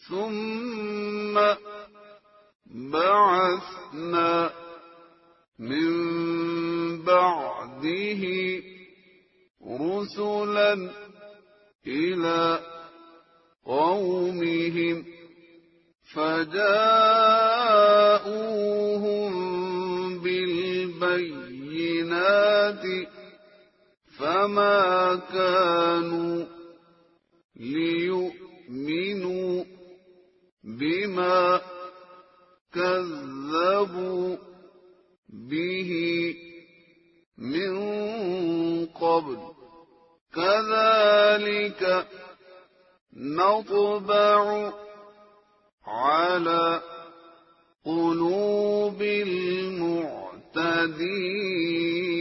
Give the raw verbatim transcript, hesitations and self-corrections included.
ثم بعثنا من بعده رسلا إلى قومهم فجاءوهم بالبينات فما كانوا ليؤمنوا بما كذبوا به من قبل كذلك نطبع على قلوب المعتدين